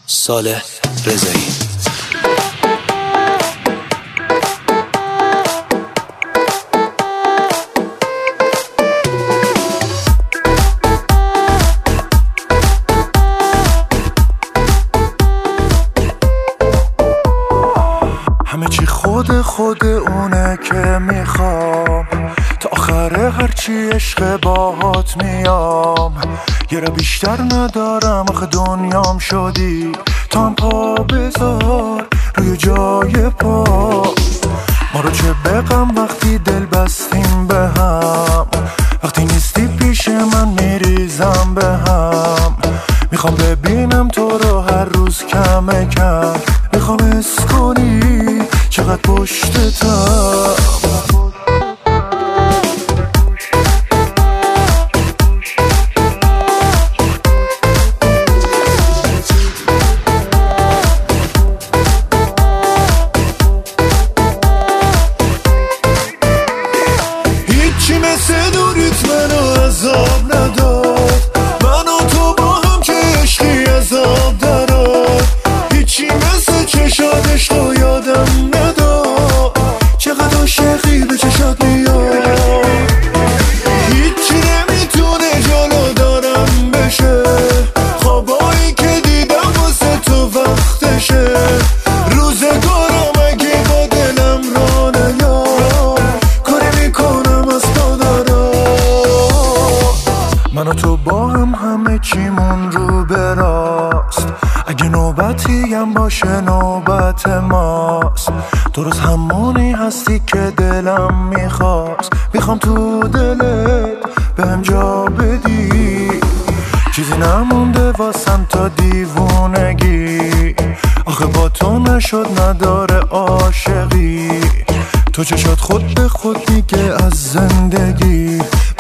صالح رضایی. همه چی خود اونه که میخوام، تا آخر هرچی عشق باهات میام. یه را بیشتر ندارم آخه دنیام شدی، تا هم پا بذار روی جای پا. ما رو چه بگم وقتی دل بستیم به هم، وقتی نیستی پیش من میریزم به هم. میخوام ببینم تو رو هر روز کم کم، میخوام حس کنی چقدر پشتتم. هیچی مثل دوریت منو عذاب نداد، من و تو با هم که عشقی عذاب دارد. هیچی مثل چشات عشقو یادم نداد، چقدر عاشقی به چشات میاد. هیچی نمیتونه جلو دارم بشه، خوابایی که دیدم واسه تو وقتشه. روزگارم اگه با دلم را نیاد، کاری میکنم از پادارا. من و تو با هم همه چیمون رو براست، اگه نوبتی هم باشه نوبت ماست. درست همونی هستی که دلم میخواست، میخوام تو دلت بهم جا بدی. چیزی نمونده واسم تا دیوونگی، آخه با تو نشد نداره عاشقی. تو چشات خود به خود میگه از زندگی